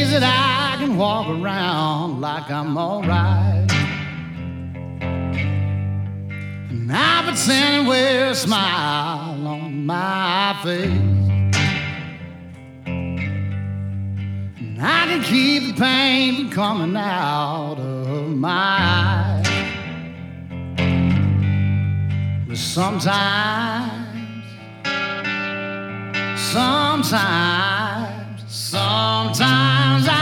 days that I can walk around like I'm alright. And I pretend and wear a smile on my face. And I can keep the pain from coming out of my eyes. But sometimes I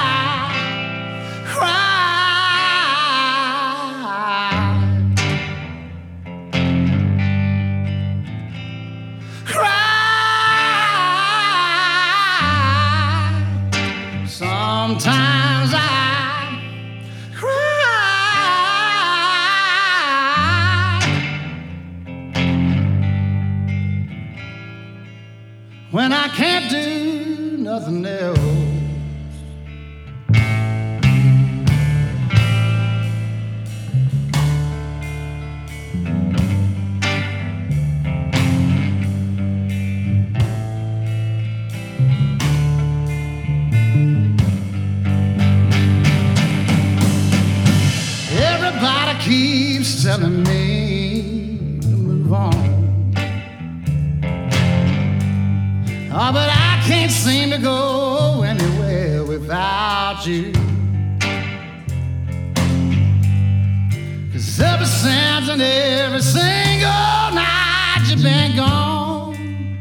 cry. Sometimes I cry. When I can't do nothing else. Everybody keeps telling me to move on. Oh, but I can't seem to go anywhere without you. 'Cause ever since and every single night you've been gone.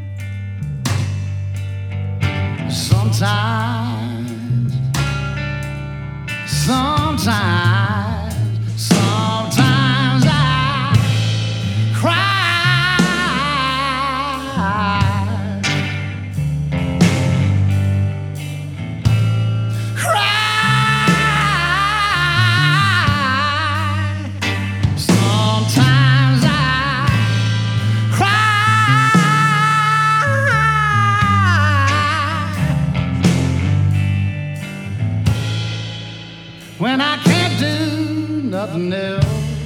Sometimes I cry. When I can't do nothing else.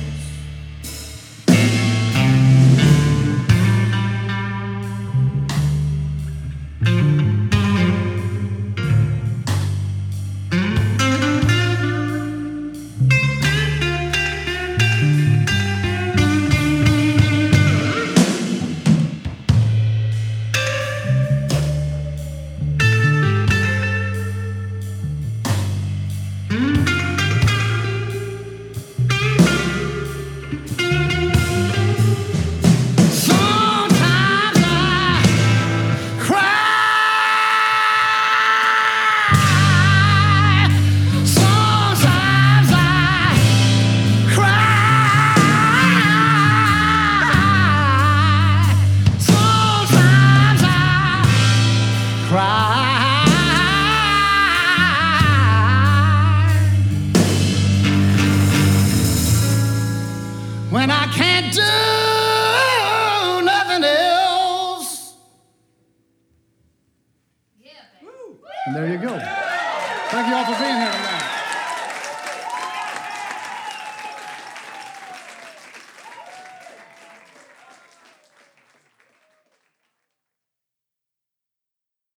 When I can't do nothing else. Yeah, baby. And there you go. Thank you all for being here tonight.